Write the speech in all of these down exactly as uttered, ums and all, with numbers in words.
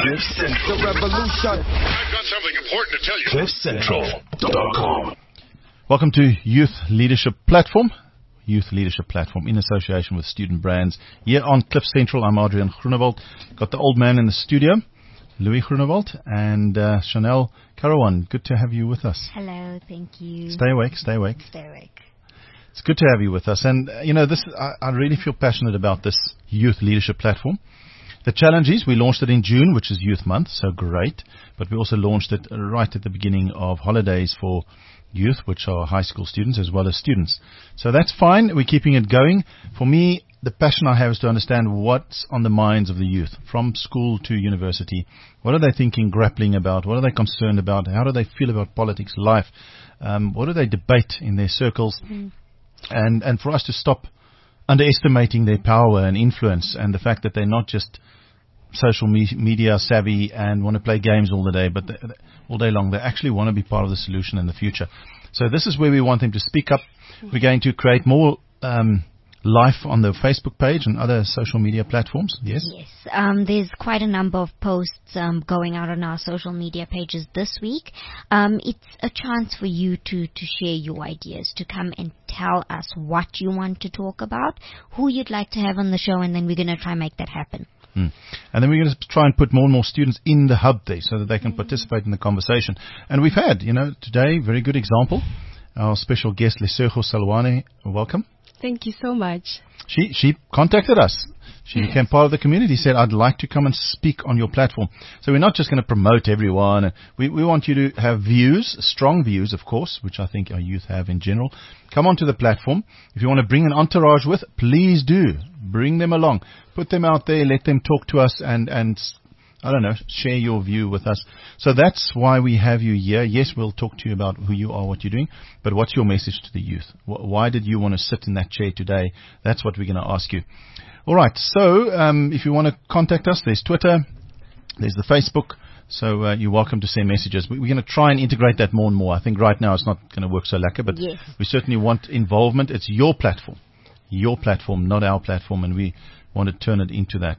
Cliff Central. The revolution. I've got something important to tell you. cliff central dot com. Welcome to Youth Leadership Platform. Youth Leadership Platform in association with Student Brands. Here on Cliff Central, I'm Adrian Groenewald. Got the old man in the studio, Louis Groenewald, and uh, Chanel Carawan. Good to have you with us. Hello, thank you. Stay awake, stay awake. Stay awake. It's good to have you with us. And, uh, you know, this I, I really feel passionate about this Youth Leadership Platform. The challenge is we launched it in June, which is Youth Month, so great. But we also launched it right at the beginning of holidays for youth, which are high school students as well as students. So that's fine. We're keeping it going. For me, the passion I have is to understand what's on the minds of the youth from school to university. What are they thinking, grappling about? What are they concerned about? How do they feel about politics, life? Um, what do they debate in their circles? Mm. And, and for us to stop underestimating their power and influence and the fact that they're not just social me- media savvy and want to play games all the day, but they, all day long. They actually want to be part of the solution in the future. So this is where we want them to speak up. We're going to create more um, life on the Facebook page and other social media platforms. Yes? Yes. Um, there's quite a number of posts um, going out on our social media pages this week. Um, it's a chance for you to, to share your ideas, to come and tell us what you want to talk about, who you'd like to have on the show, and then we're going to try and make that happen. Hmm. And then we're going to try and put more and more students in the hub there so that they can mm. participate in the conversation. And we've had, you know, today, very good example, our special guest, Lesego Salwane. Welcome. Thank you so much. She she contacted us. She became part of the community, said, I'd like to come and speak on your platform. So we're not just going to promote everyone. We, we want you to have views, strong views, of course, which I think our youth have in general. Come onto the platform. If you want to bring an entourage with, please do. Bring them along. Put them out there. Let them talk to us and, and I don't know, share your view with us. So that's why we have you here. Yes, we'll talk to you about who you are, what you're doing, but what's your message to the youth? Why did you want to sit in that chair today? That's what we're going to ask you. All right, so um, if you want to contact us, there's Twitter, there's the Facebook, so uh, you're welcome to send messages. We're going to try and integrate that more and more. I think right now it's not going to work so lekker, but yes. We certainly want involvement. It's your platform, your platform, not our platform, and we want to turn it into that.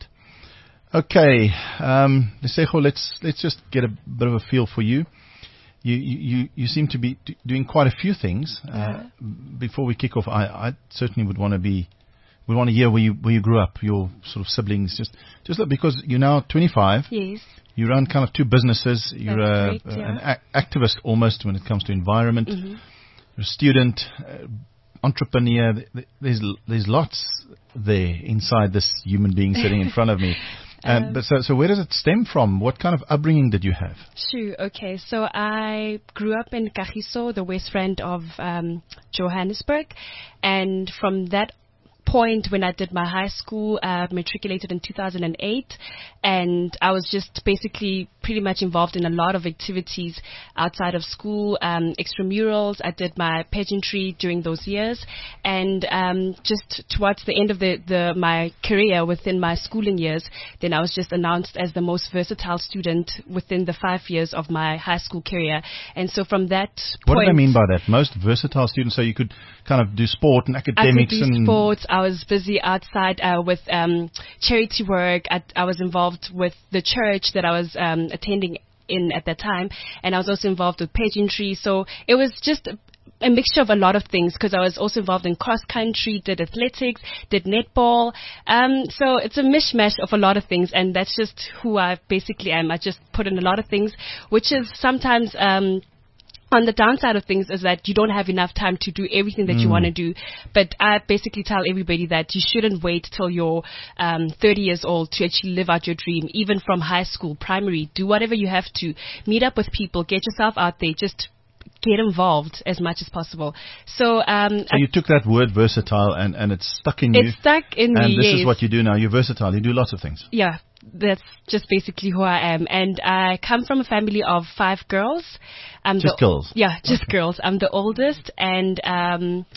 Okay, um, Lesego, let's let's just get a bit of a feel for you. You you, you seem to be d- doing quite a few things. Uh, yeah. Before we kick off, I, I certainly would want to be. We want to hear where you where you grew up, your sort of siblings, just just look, because you're now twenty-five. Yes. You run kind of two businesses. You're a, great, yeah. an a- activist almost when it comes to environment. Mm-hmm. You're a student, uh, entrepreneur. There's there's lots there inside this human being sitting in front of me. Um, but so, so where does it stem from? What kind of upbringing did you have? Sure. Okay. So I grew up in Kagiso, the west end of um, Johannesburg, and from that point when I did my high school, uh, matriculated in two thousand eight, and I was just basically pretty much involved in a lot of activities outside of school, um, extramurals. I did my pageantry during those years, and um, just towards the end of the, the my career within my schooling years, then I was just announced as the most versatile student within the five years of my high school career. And so from that what point... What do I mean by that? Most versatile students, so you could kind of do sport and academics I could do and... sports. I was busy outside uh, with um, charity work. I, I was involved with the church that I was um, attending in at that time, and I was also involved with pageantry. So it was just a, a mixture of a lot of things, because I was also involved in cross country, did athletics, did netball. Um, so it's a mishmash of a lot of things, and that's just who I basically am. I just put in a lot of things, which is sometimes... Um, On the downside of things is that you don't have enough time to do everything that mm. you want to do. But I basically tell everybody that you shouldn't wait till you're um, thirty years old to actually live out your dream, even from high school, primary. Do whatever you have to. Meet up with people. Get yourself out there. Just get involved as much as possible. So, um, so you took that word versatile and, and it's stuck in you. It's stuck in and me, And this yes. is what you do now. You're versatile. You do lots of things. Yeah. That's just basically who I am. And I come from a family of five girls. I'm just the, girls? Yeah, just okay. girls. I'm the oldest. And um,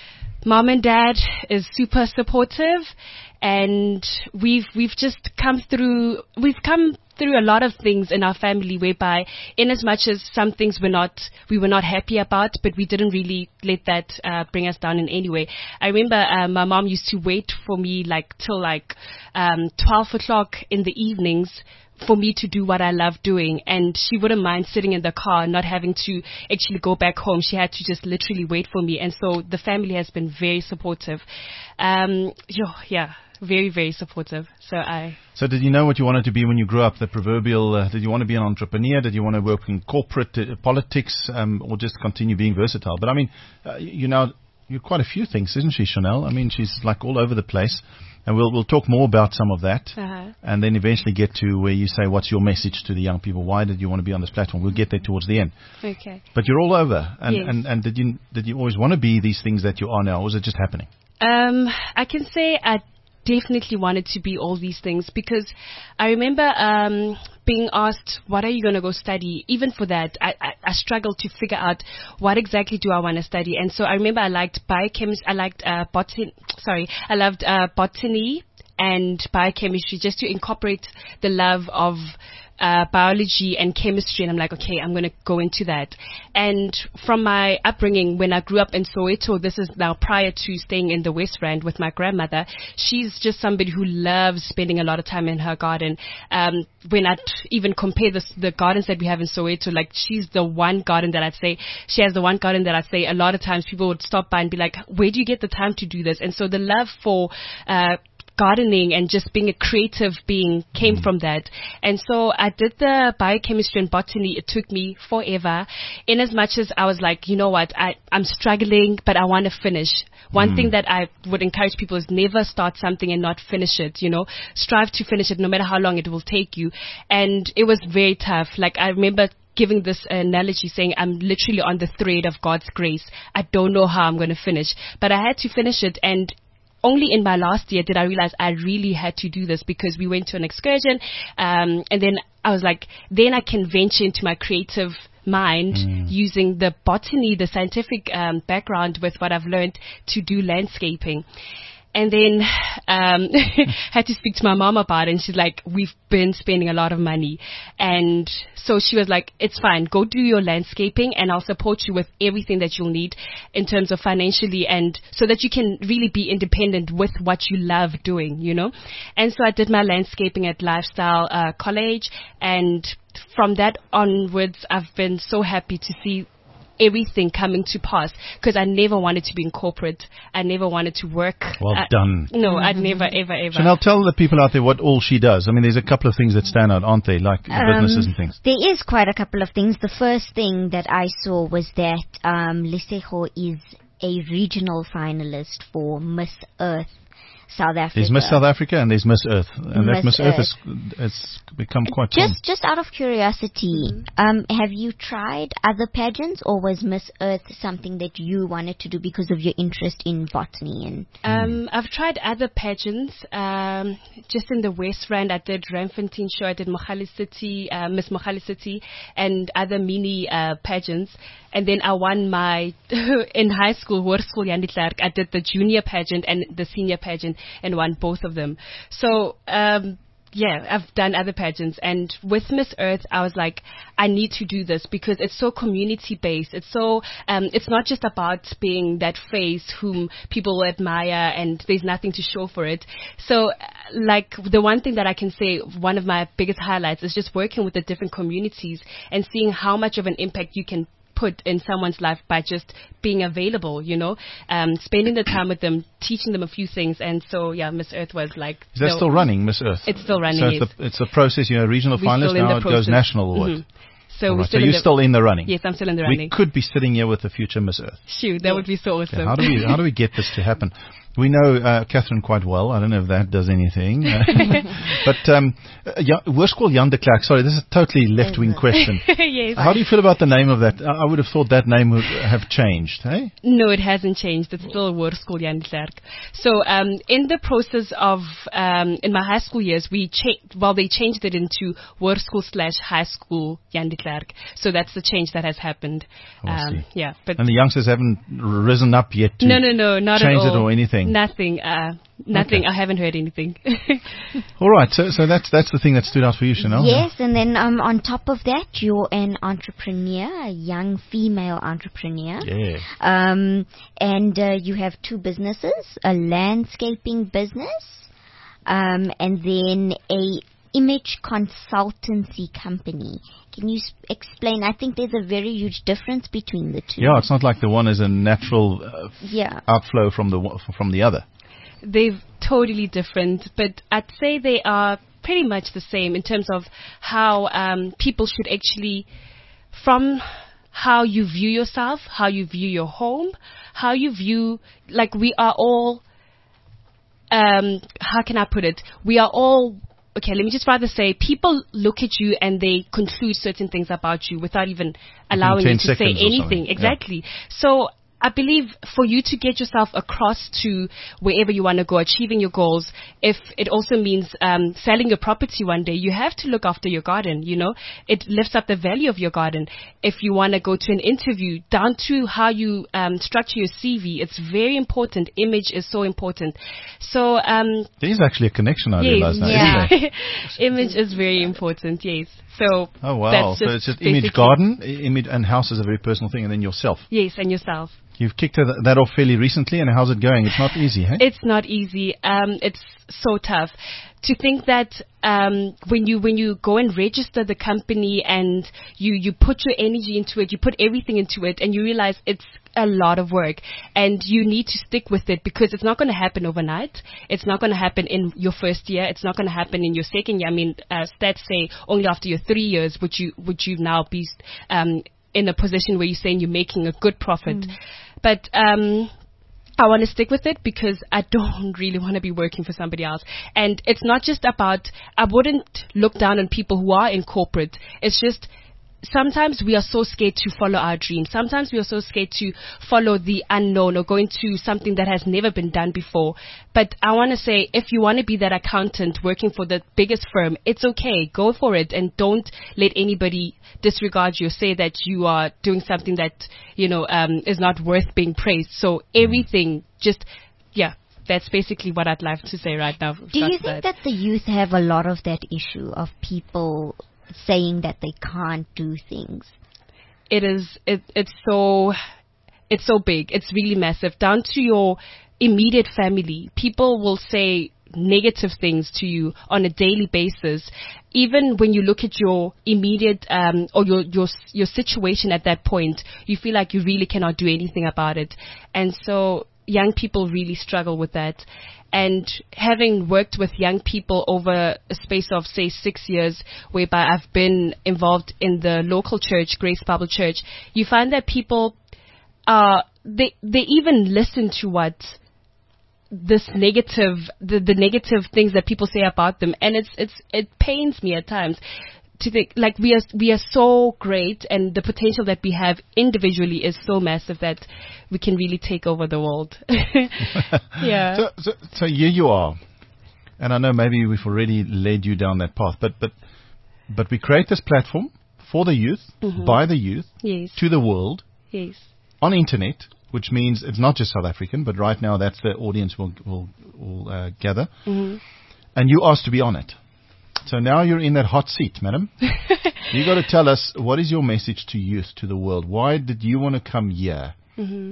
mom and dad is super supportive. And we've we've just come through, we've come through a lot of things in our family, whereby in as much as some things were not, we were not happy about, but we didn't really let that uh, bring us down in any way. I remember uh, my mom used to wait for me like till like um, twelve o'clock in the evenings for me to do what I love doing, and she wouldn't mind sitting in the car, not having to actually go back home. She had to just literally wait for me, and so the family has been very supportive. Um, yo, yeah, very, very supportive. So I. So did you know what you wanted to be when you grew up? The proverbial, uh, did you want to be an entrepreneur? Did you want to work in corporate uh, politics, um, or just continue being versatile? But I mean, uh, you know, you're quite a few things, isn't she, Chanel? I mean, she's like all over the place. And we'll we'll talk more about some of that, uh-huh. and then eventually get to where you say, what's your message to the young people? Why did you want to be on this platform? We'll get there towards the end. Okay. But you're all over. And, yes. and, and did you did you always want to be these things that you are now, or was it just happening? Um, I can say I definitely wanted to be all these things, because I remember um, being asked, what are you going to go study? Even for that, I, I, I struggled to figure out what exactly do I want to study. And so I remember I liked biochemistry, I liked uh, botany, sorry, I loved uh, botany and biochemistry, just to incorporate the love of Uh, biology and chemistry, and I'm like, okay, I'm going to go into that. And from my upbringing, when I grew up in Soweto, this is now prior to staying in the West Rand with my grandmother, she's just somebody who loves spending a lot of time in her garden. Um, when I t- even compare this, the gardens that we have in Soweto, like she's the one garden that I'd say, she has the one garden that I'd say a lot of times people would stop by and be like, where do you get the time to do this? And so the love for uh gardening and just being a creative being came mm. from that. And so I did the biochemistry and botany. It took me forever, in as much as I was like, you know what, I, I'm struggling, but I want to finish. One mm. thing that I would encourage people is never start something and not finish it, you know, strive to finish it no matter how long it will take you. And it was very tough. Like I remember giving this analogy saying I'm literally on the thread of God's grace. I don't know how I'm going to finish, but I had to finish it. And only in my last year did I realize I really had to do this, because we went to an excursion, um, and then I was like, then I can venture into my creative mind mm. using the botany, the scientific um, background with what I've learned to do landscaping. And then um had to speak to my mom about it, and she's like, we've been spending a lot of money. And so she was like, it's fine, go do your landscaping and I'll support you with everything that you'll need in terms of financially, and so that you can really be independent with what you love doing, you know. And so I did my landscaping at Lifestyle uh, College, and from that onwards I've been so happy to see everything coming to pass, because I never wanted to be in corporate. I never wanted to work. Well uh, done. No, I'd never, ever, ever. Chanel, tell the people out there what all she does. I mean, there's a couple of things that stand out, aren't they? Like um, businesses and things. There is quite a couple of things. The first thing that I saw was that um, Lesego is a regional finalist for Miss Earth South Africa. There's Miss South Africa and there's Miss Earth. And Miss that Miss Earth, Earth has it's become quite Just common. just out of curiosity, mm-hmm. um, have you tried other pageants, or was Miss Earth something that you wanted to do because of your interest in botany? And um, I've tried other pageants. Um, just in the West Rand, I did Ramfontein Show, I did Mogale City, uh, Miss Mogale City, and other mini uh, pageants. And then I won my, in high school, Hoërskool Jan de Klerk, I did the junior pageant and the senior pageant and won both of them. So, um, yeah, I've done other pageants. And with Miss Earth, I was like, I need to do this because it's so community-based. It's so, um, it's not just about being that face whom people admire and there's nothing to show for it. So, like, the one thing that I can say, one of my biggest highlights is just working with the different communities and seeing how much of an impact you can put in someone's life by just being available, you know, um, spending the time with them, teaching them a few things. And so, yeah, Miss Earth was like... Is that no, still running, Miss Earth? It's still running, So yes. it's, a, it's a process, you know, regional We're finalist, now it process. goes national or what? Mm-hmm. So, Right. we're So still you're in the, still in the running? Yes, I'm still in the running. We could be sitting here with the future Miss Earth. Shoot, that yeah. would be so awesome. Okay, how do we how do we get this to happen? We know uh, Catherine quite well. I don't know if that does anything. but um, uh, Hoërskool Jan de Klerk, sorry, this is a totally left-wing question. Yes. How do you feel about the name of that? I would have thought that name would have changed, hey? No, it hasn't changed. It's still Hoërskool Jan de Klerk. So um, in the process of, um, in my high school years, we cha- well, they changed it into Hoërskool slash High School Jan de Klerk. So that's the change that has happened. Oh, I Um, see. yeah, but And the youngsters haven't risen up yet to no, no, no, not change at all. it or anything? Nothing. Uh, nothing. Okay. I haven't heard anything. All right, so so that's that's the thing that stood out for you, Chanel. yes, and then um, on top of that, you're an entrepreneur, a young female entrepreneur. Yeah. Um, and uh, you have two businesses, a landscaping business, um, and then a image consultancy company. Can you s- explain? I think there's a very huge difference between the two. Yeah, it's not like the one is a natural uh, Yeah. outflow from the one- from the other. They're totally different, but I'd say they are pretty much the same in terms of how um, people should actually, from how you view yourself, how you view your home, how you view, like we are all, um, how can I put it? We are all, okay, let me just rather say, people look at you and they conclude certain things about you without even allowing you ten to say seconds or anything. something. Yeah. Exactly. So I believe for you to get yourself across to wherever you want to go, achieving your goals, if it also means um, selling your property one day, you have to look after your garden, you know. It lifts up the value of your garden. If you want to go to an interview, down to how you um, structure your C V, it's very important. Image is so important. So, um, There's actually a connection, I yes, realize now, Yeah. isn't there? image is very important, yes. So, Oh, wow. that's So just it's just image basically- garden, i- image and house is a very personal thing, and then yourself. Yes, and yourself. You've kicked that that off fairly recently, and how's it going? It's not easy, hey? It's not easy. Um, it's so tough to think that um, when you when you go and register the company and you you put your energy into it, you put everything into it, and you realize it's a lot of work, and you need to stick with it because it's not going to happen overnight. It's not going to happen in your first year. It's not going to happen in your second year. I mean, uh, stats say only after your three years would you would you now be um, in a position where you're saying you're making a good profit. But um, I want to stick with it because I don't really want to be working for somebody else. And it's not just about, I wouldn't look down on people who are in corporate. It's just sometimes we are so scared to follow our dreams. Sometimes we are so scared to follow the unknown or go into something that has never been done before. But I want to say, if you want to be that accountant working for the biggest firm, it's okay. Go for it and don't let anybody disregard you or say that you are doing something that, you know, um, is not worth being praised. So everything just, yeah. That's basically what I'd like to say right now. Do you think that the youth have a lot of that issue of people saying that they can't do things? It is, it, it's so, it's so big. It's really massive. Down to your immediate family, people will say negative things to you on a daily basis. Even when you look at your immediate, um, or your, your, your situation at that point, you feel like you really cannot do anything about it. And so young people really struggle with that. And having worked with young people over a space of, say, six years, whereby I've been involved in the local church, Grace Bible Church, you find that people, uh, they, they even listen to what this negative, the, the negative things that people say about them. And it's, it's, it pains me at times to think, like, we are, we are so great, and the potential that we have individually is so massive that we can really take over the world. Yeah. So, so, so here you are, and I know maybe we've already led you down that path, but but but we create this platform for the youth, Mhm. by the youth, Yes. to the world, Yes. on internet, which means it's not just South African, but right now that's the audience will will will uh, gather, hmm and you asked to be on it. So now you're in that hot seat, madam. You got to tell us, what is your message to youth, to the world? Why did you want to come here hmm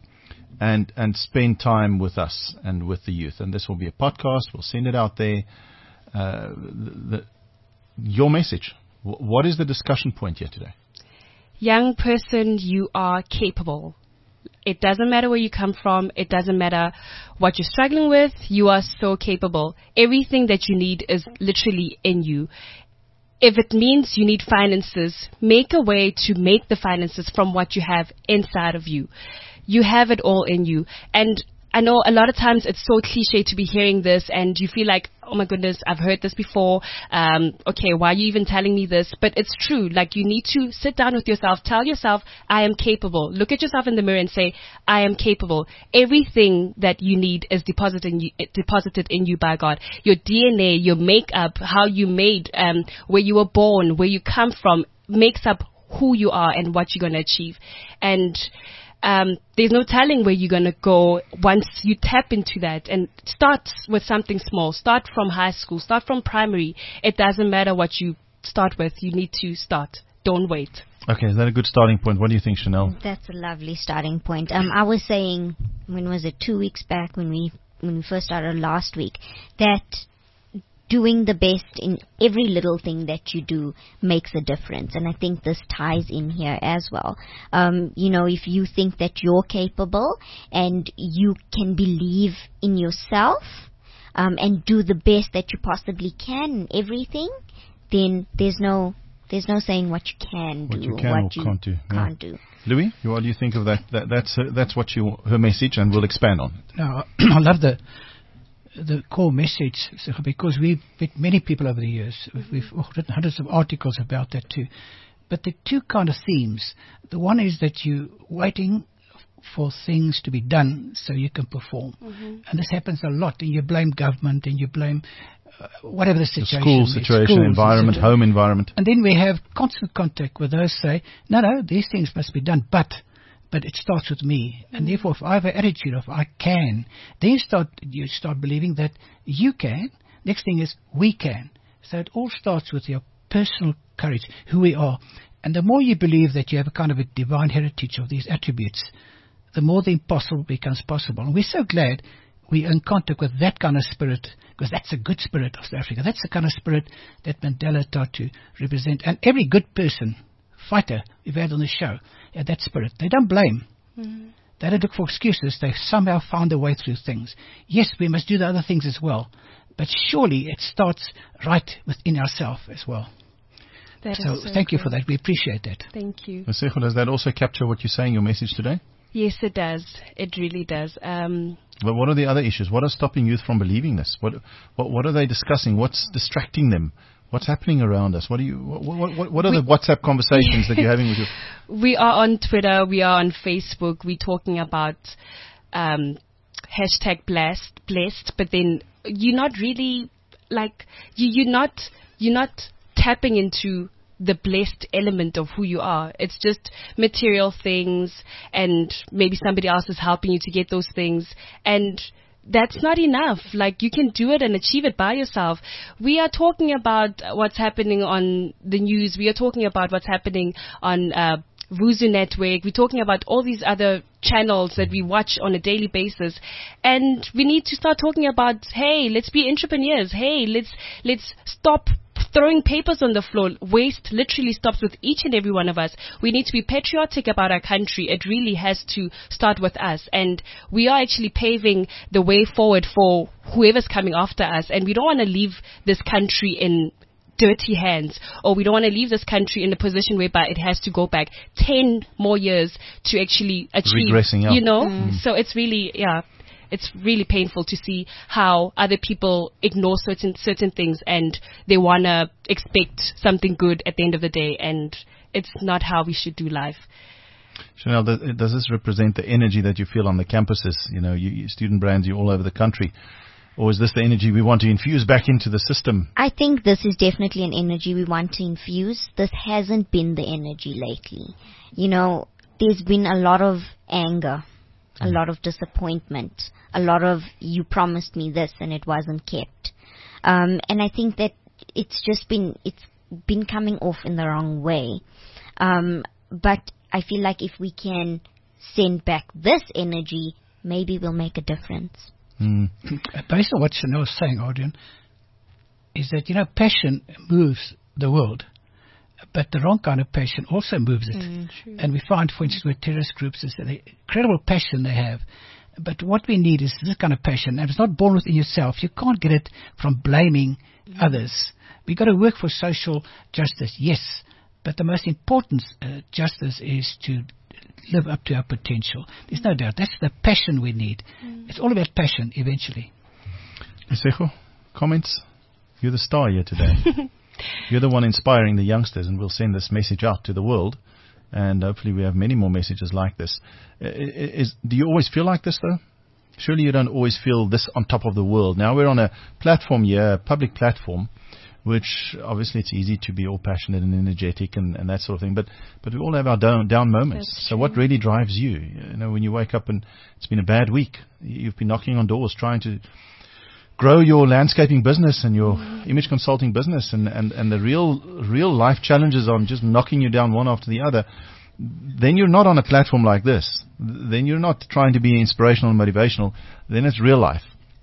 and and spend time with us and with the youth? And this will be a podcast. We'll send it out there. Uh, the, the, your message. W- what is the discussion point here today? Young person, you are capable. It doesn't matter where you come from. It doesn't matter what you're struggling with. You are so capable. Everything that you need is literally in you. If it means you need finances, make a way to make the finances from what you have inside of you. You have it all in you. And I know a lot of times it's so cliche to be hearing this, and you feel like, oh my goodness, I've heard this before. Um, okay, why are you even telling me this? But it's true. Like, you need to sit down with yourself, tell yourself, I am capable. Look at yourself in the mirror and say, I am capable. Everything that you need is deposited in you, deposited in you by God. Your D N A, your makeup, how you made, um, where you were born, where you come from, makes up who you are and what you're going to achieve. And Um, there's no telling where you're going to go once you tap into that. And start with something small. Start from high school. Start from primary. It doesn't matter what you start with. You need to start. Don't wait. Okay, is that a good starting point? What do you think, Chanel? That's a lovely starting point. Um, I was saying, when was it, two weeks back when we when we first started last week, that doing the best in every little thing that you do makes a difference. And I think this ties in here as well. Um, you know, if you think that you're capable and you can believe in yourself, um, and do the best that you possibly can in everything, then there's no there's no saying what you can what do, you can what or you can't do. can't yeah. do. Louis, what do you think of that? that that's uh, that's what you her message, and we'll expand on it. No, I love the the core message, because we've met many people over the years. We've, we've written hundreds of articles about that too. But the two kind of themes. The one is that you're waiting for things to be done so you can perform. Mm-hmm. And this happens a lot, and you blame government, and you blame uh, whatever the situation the school is. situation, Schools, environment, home environment. And then we have constant contact with those who say, no, no, these things must be done, but but it starts with me. Mm-hmm. And therefore, if I have an attitude of I can, then you start, you start believing that you can. Next thing is we can. So it all starts with your personal courage, who we are. And the more you believe that you have a kind of a divine heritage of these attributes, the more the impossible becomes possible. And we're so glad we're in contact with that kind of spirit, because that's a good spirit of South Africa. That's the kind of spirit that Mandela tried to represent. And every good person, fighter we've had on the show, had that spirit. They don't blame. Mm-hmm. They don't look for excuses. They somehow found a way through things. Yes, we must do the other things as well. But surely it starts right within ourselves as well. That so, so thank good. you for that. We appreciate that. Thank you. Masego, does that also capture what you're saying, your message today? Yes, it does. It really does. Um, but what are the other issues? What are stopping youth from believing this? What what, what are they discussing? What's distracting them? What's happening around us? What are you? What, what, what are we, the WhatsApp conversations that you're having with your? We are on Twitter. We are on Facebook. We're talking about um, hashtag blessed, blessed. But then you're not really like you. You're not. You're not tapping into the blessed element of who you are. It's just material things, and maybe somebody else is helping you to get those things, and that's not enough. Like, you can do it and achieve it by yourself. We are talking about what's happening on the news. We are talking about what's happening on uh, Vuzu Network. We're talking about all these other channels that we watch on a daily basis, and we need to start talking about, hey, let's be entrepreneurs. Hey, let's let's stop throwing papers on the floor. Waste literally stops with each and every one of us. We need to be patriotic about our country. It really has to start with us. And we are actually paving the way forward for whoever's coming after us. And we don't want to leave this country in dirty hands, or we don't want to leave this country in a position whereby it has to go back ten more years to actually achieve, regressing, yeah. you know? Mm. So it's really, yeah. It's really painful to see how other people ignore certain certain things, and they want to expect something good at the end of the day, and it's not how we should do life. Chanel, does this represent the energy that you feel on the campuses? You know, you, you student brands, you're all over the country. Or is this the energy we want to infuse back into the system? I think this is definitely an energy we want to infuse. This hasn't been the energy lately. You know, there's been a lot of anger, a lot of disappointment, a lot of you promised me this and it wasn't kept. Um, and I think that it's just been, it's been coming off in the wrong way. Um, but I feel like if we can send back this energy, maybe we'll make a difference. Mm. Based on what Chanel was saying, Adrian, is that, you know, passion moves the world, but the wrong kind of passion also moves it. Mm, and we find, for instance, with terrorist groups, is the incredible passion they have. But what we need is this kind of passion. And it's not born within yourself. You can't get it from blaming mm. others. We've got to work for social justice, yes. But the most important uh, justice is to live up to our potential. There's no doubt. That's the passion we need. Mm. It's all about passion eventually. Masego, comments? You're the star here today. You're the one inspiring the youngsters, and we'll send this message out to the world. And hopefully we have many more messages like this. Is, do you always feel like this, though? Surely you don't always feel this on top of the world. Now we're on a platform here, a public platform, which obviously it's easy to be all passionate and energetic and, and that sort of thing. But but we all have our down, down moments. That's so true. what really drives you? You know, when you wake up and it's been a bad week, you've been knocking on doors trying to grow your landscaping business and your mm. image consulting business, and, and, and the real real life challenges on just knocking you down one after the other. Then you're not on a platform like this. Then you're not trying to be inspirational and motivational. Then it's real life.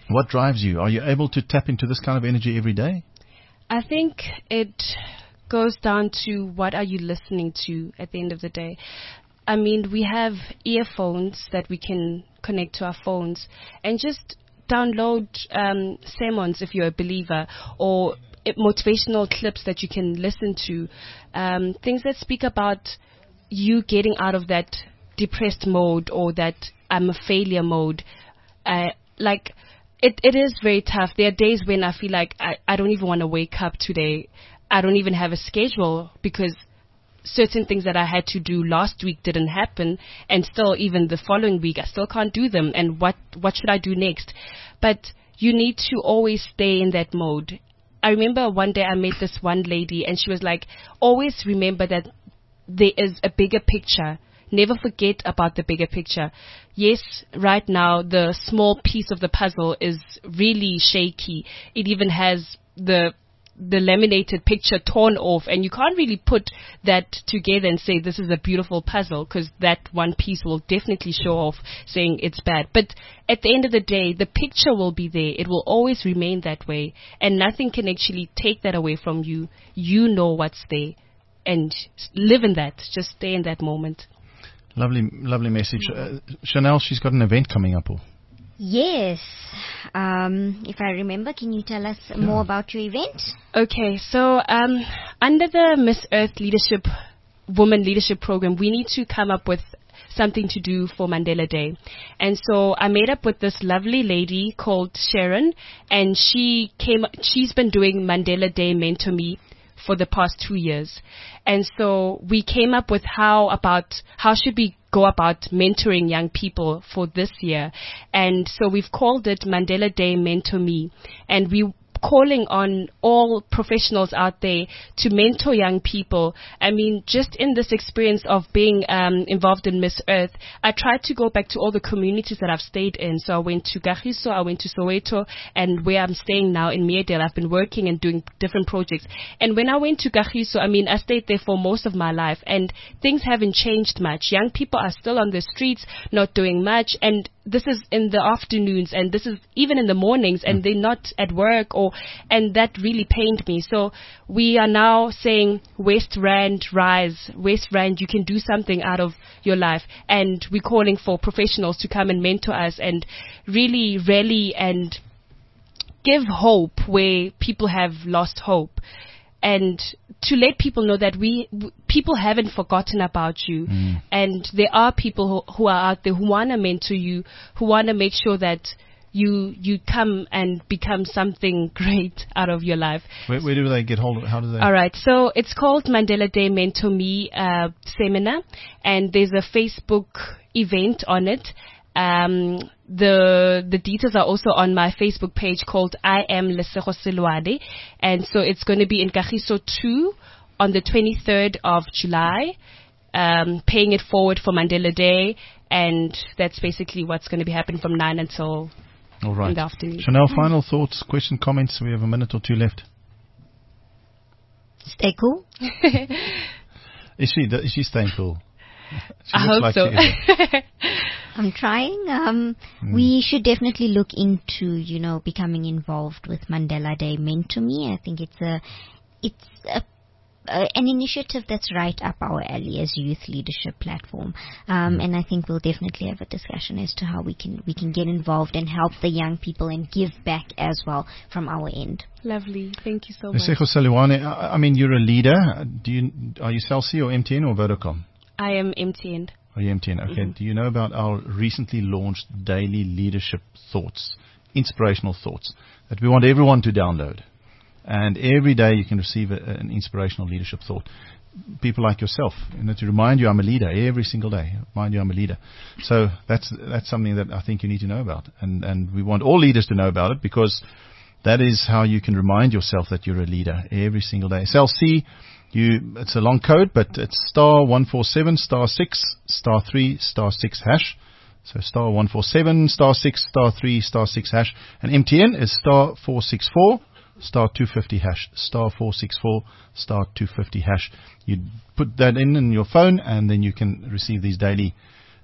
What drives you? Are you able to tap into this kind of energy every day? I think it goes down to what are you listening to at the end of the day. I mean, we have earphones that we can connect to our phones and just download um, sermons if you're a believer, or motivational clips that you can listen to, um, things that speak about you getting out of that depressed mode or that I'm a failure mode. Uh, like, it, it is very tough. There are days when I feel like I, I don't even want to wake up today. I don't even have a schedule because certain things that I had to do last week didn't happen, and still even the following week I still can't do them. And what, what should I do next? But you need to always stay in that mode. I remember one day I met this one lady and she was like, always remember that there is a bigger picture. Never forget about the bigger picture. Yes, right now the small piece of the puzzle is really shaky. It even has the the laminated picture torn off, and you can't really put that together and say this is a beautiful puzzle, because that one piece will definitely show off saying it's bad. But at the end of the day, the picture will be there. It will always remain that way, and nothing can actually take that away from you. You know what's there, and live in that. Just stay in that moment. Lovely, lovely message. Uh, Chanel, she's got an event coming up. Or? Yes. Um, if I remember, can you tell us yeah. more about your event? Okay, so um, under the Miss Earth Leadership, Women Leadership Program, we need to come up with something to do for Mandela Day. And so I made up with this lovely lady called Sharon, and she came. she's been doing Mandela Day Mentor Me for the past two years. And so we came up with how about, how should we go about mentoring young people for this year. And so we've called it Mandela Day Mentor Me. And we calling on all professionals out there to mentor young people. I mean, just in this experience of being um, involved in Miss Earth, I tried to go back to all the communities that I've stayed in. So I went to Kagiso, I went to Soweto, and where I'm staying now in Meerdale, I've been working and doing different projects. And when I went to Kagiso, I mean, I stayed there for most of my life, and things haven't changed much. Young people are still on the streets, not doing much, and this is in the afternoons, and this is even in the mornings, and they're not at work, or and that really pained me. So we are now saying, West Rand, rise. West Rand, you can do something out of your life. And we're calling for professionals to come and mentor us and really rally and give hope where people have lost hope. And to let people know that we, w- people haven't forgotten about you. Mm. And there are people who, who are out there who want to mentor you, who want to make sure that you you come and become something great out of your life. Where, where do they get hold of it? How do they? All right. So it's called Mandela Day Mentor Me uh, Seminar, and there's a Facebook event on it. Um, the the details are also on my Facebook page called I Am Lesego Selwane, and so it's going to be in Kagiso two on the twenty-third of July, um, paying it forward for Mandela Day, and that's basically what's going to be happening from nine until All right. in the afternoon. Chanel, final thoughts, question, comments. We have a minute or two left. Stay cool. Is she is she staying cool? She I looks hope like so. she is. I'm trying. Um, Mm. We should definitely look into, you know, becoming involved with Mandela Day Mentor Me. I think it's a, it's a, uh, an initiative that's right up our alley as Youth Leadership Platform. Um, and I think we'll definitely have a discussion as to how we can we can get involved and help the young people and give back as well from our end. Lovely. Thank you so much. Lesego Selwane, I I mean, you're a leader. Do you are you Cell C or M T N or Vodacom? I am M T N. Are you M T N? Okay. Mm-hmm. Do you know about our recently launched daily leadership thoughts, inspirational thoughts, that we want everyone to download? And every day you can receive a, an inspirational leadership thought. People like yourself, you know, to remind you I'm a leader every single day. Remind you I'm a leader. So that's that's something that I think you need to know about, and and we want all leaders to know about it, because that is how you can remind yourself that you're a leader every single day. Cell C. You, it's a long code, but it's star one four seven, star six, star three, star six hash. So star one four seven, star six, star three, star six hash. And M T N is star four six four, star two fifty hash. Star four six four, star two fifty hash. You put that in in your phone, and then you can receive these daily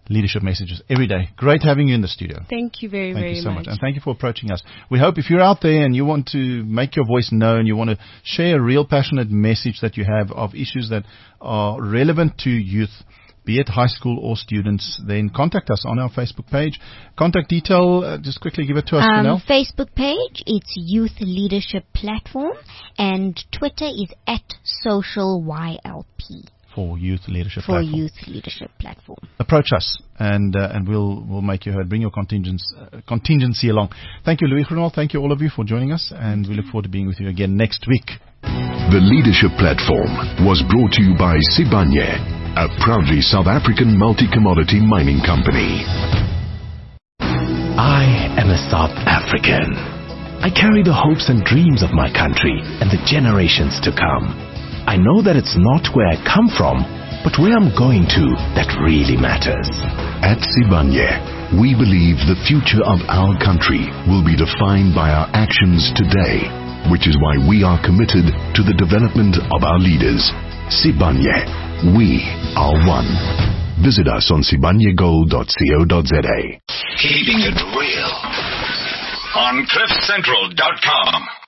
leadership messages every day. Great having you in the studio. Thank you very, Thank very you so much. much. And thank you for approaching us. We hope if you're out there and you want to make your voice known, you want to share a real passionate message that you have of issues that are relevant to youth, be it high school or students, then contact us on our Facebook page. Contact detail, uh, just quickly give it to us, Um, Janelle. Facebook page, it's Youth Leadership Platform, and Twitter is at Social Y L P For Youth Leadership for Platform. Youth Leadership Platform. Approach us, and uh, and we'll we'll make you heard. Bring your contingents, uh, contingency along. Thank you, Louis Groenewald. Thank you, all of you, for joining us, and we look forward to being with you again next week. The Leadership Platform was brought to you by Sibanye, a proudly South African multi-commodity mining company. I am a South African. I carry the hopes and dreams of my country and the generations to come. I know that it's not where I come from, but where I'm going to that really matters. At Sibanye, we believe the future of our country will be defined by our actions today, which is why we are committed to the development of our leaders. Sibanye, we are one. Visit us on sibanye gold dot co dot za. Keeping it real on cliff central dot com.